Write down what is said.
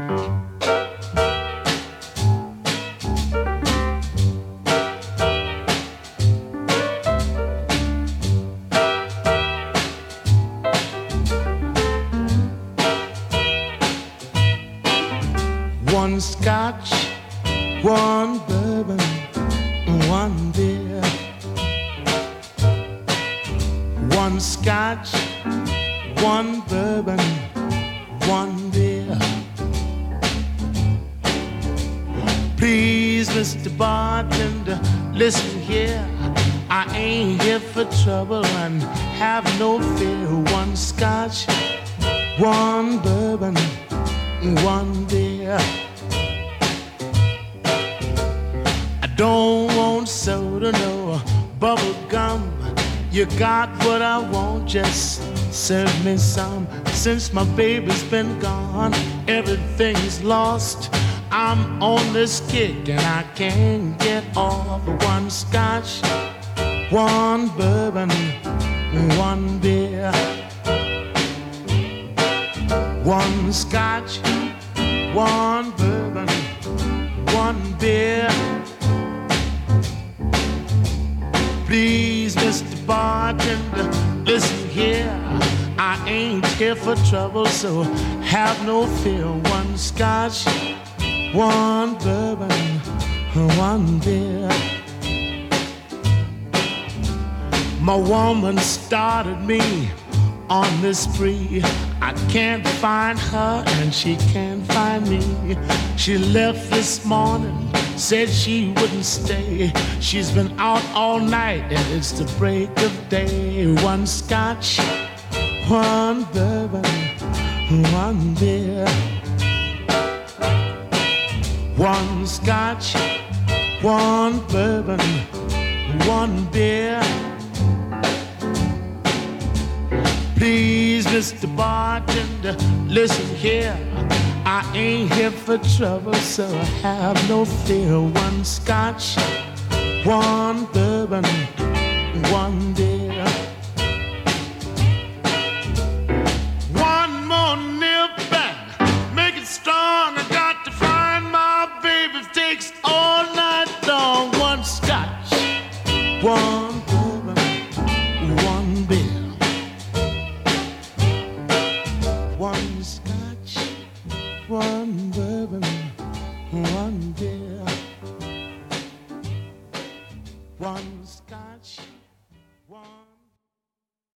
One scotch, one bourbon, one beer. One scotch, one bourbon, one beer. Please, Mr. Bartender, listen here. I ain't here for trouble and have no fear. One scotch, one bourbon, one beer. I don't want soda, no bubble gum. You got what I want, just serve me some. Since my baby's been gone, everything's lost. I'm on this kick and I can't get off. One scotch, one bourbon, one beer. One scotch, one bourbon, one beer. Please, Mr. Bartender, listen here. I ain't here for trouble, so have no fear. One scotch, one bourbon, one beer. My woman started me on this spree. I can't find her and she can't find me. She left this morning, said she wouldn't stay. She's been out all night and it's the break of day. One scotch, one bourbon, one beer. One scotch, one bourbon, one beer. Please, Mr. Bartender, listen here. I ain't here for trouble, so have no fear. One scotch, one bourbon, one beer.